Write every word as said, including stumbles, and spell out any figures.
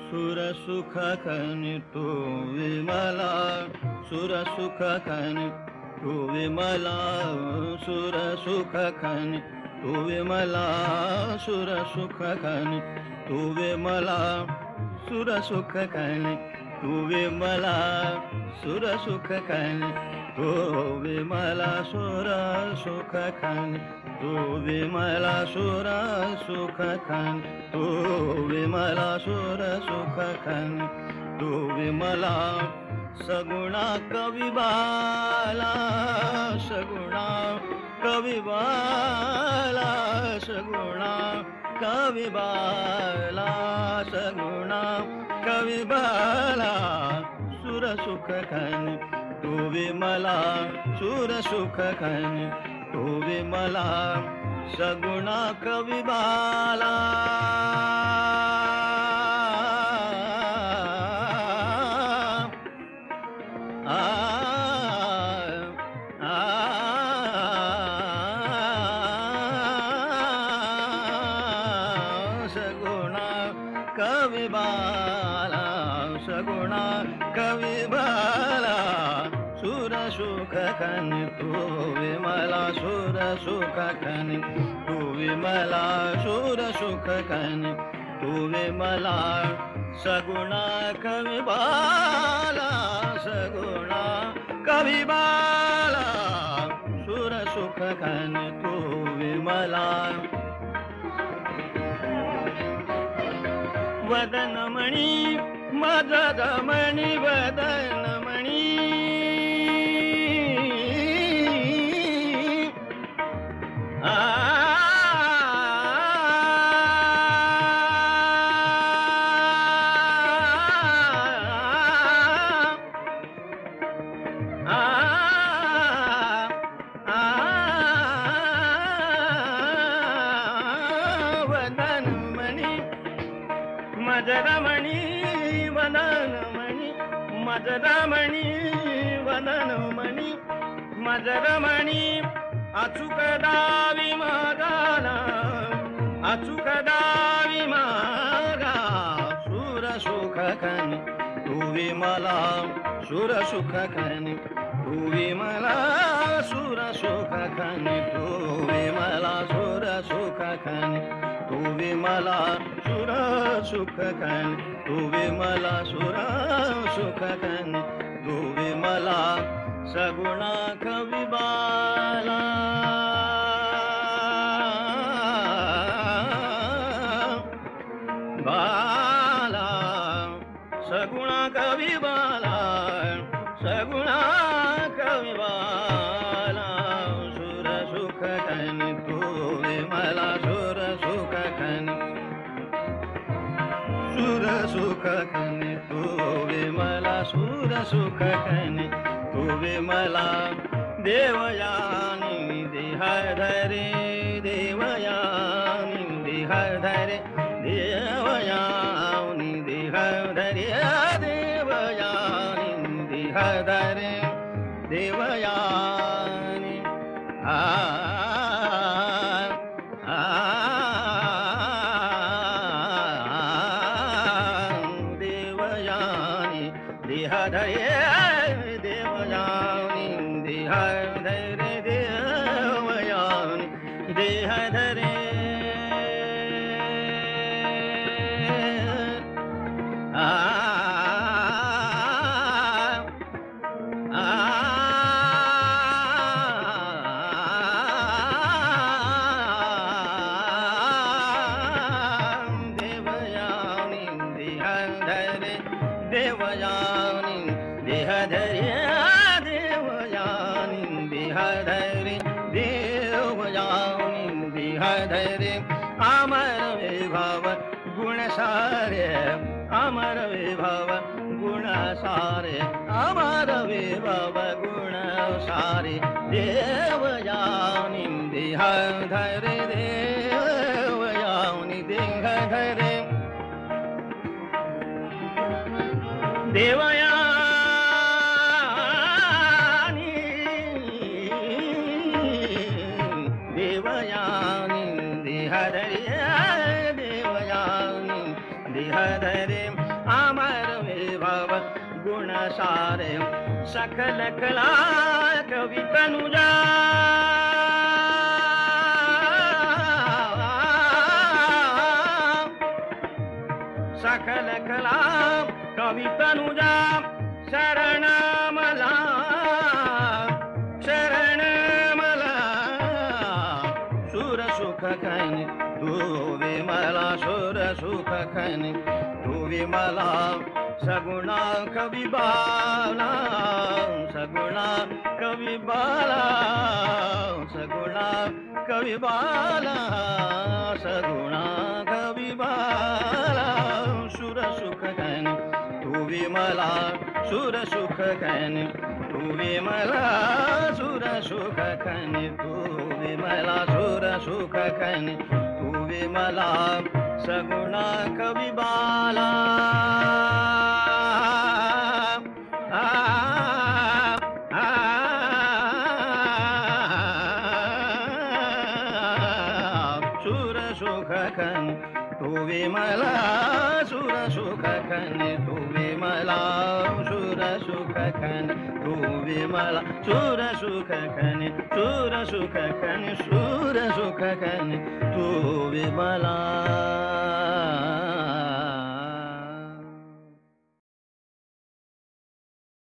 सुर सुख खनि तू विमला सुर सुख खनि तू विमला सुर सुख खनि तू विमला सुर सुख खनि तू विमला सुर सुख खनि तू विमला सुर सुख खनि तू विमला सुर सुख खनि तू विमला सुर सुख खनि तू विमला सुर सुख खनि तू विमला सगुणा कवि बाला सगुणा कवि बाला सगुणा कवि बाला सगुणा कवि बाला सुर सुख खनि तू विमला सुर सुख खनि तू विमला सगुणा कवि बाला आ, आ, सगुणा कवि बाला सगुणा कवि बाला सुर सुख खनि तू विमला सुर सुख खनि तू विमला सुर सुख खनि तू विमला सगुणा कवि बाला सगुणा कवि बाला सुर सुख खनि तू विमला वदनमणि मदनमणि वदनमणि मदनमणि वदनमणि मदनमणि वदनमणि मदनमणि अचूक दावी मागाला अचूक दावी मागा सुर सुख खनि तू विमला सुर सुख खनि तू विमला सुर सुख खनि तू विमला सुर सुख खनि तू विमला सुर सुख खनि तू विमला सुर सुख खनि तू विमला सगुणा कवि बाला बाला सगुणा कवि बाला सगुणा कवि बाला सुर सुख खनि तू विमला सुर सुख खनि सुर सुख खनि तू विमला सुर सुख खनि तू विमला देवयानी देह धरे देवयानी देह धरे देवयानी देह धरे देवयानी देह धरे देवयानी आ देवयानी देह धरे देवयानी देह धरे देवयानी देह धरे आ देवयानी देह धरे देवयानी देह धरे देवयानी देह धरे अमर विभव गुण सारे अमर विभव गुण सारे अमर विभव गुण सारे देवयानी देह धरे देवयानी देह धरे देवयानी देवयानी देह धरे देवयानी देह धरे अमर विभव गुण सारे सकल कला कवि तनुजा सकल कला कवि तनुजा शरण मला शरण मला सुर सुख खनि तू विमला सुर सुख खनि तू विमला सगुणा कवि बाला सगुणा कवि बाला सगुणा कवि बाला सगुणा कवि बाला सुर सुख खनि तू विमला सुर सुख खनि तू विमला सुर सुख खनि तू विमला सुर सुख खनि तू विमला सगुणा कवि बाला सुर सुख खनि तू विमला सुर सुख खनि तू विमला सुर सुख खनि तू विमला सुर सुख खनि सुर सुख खनि सुर सुख खनि तू विमला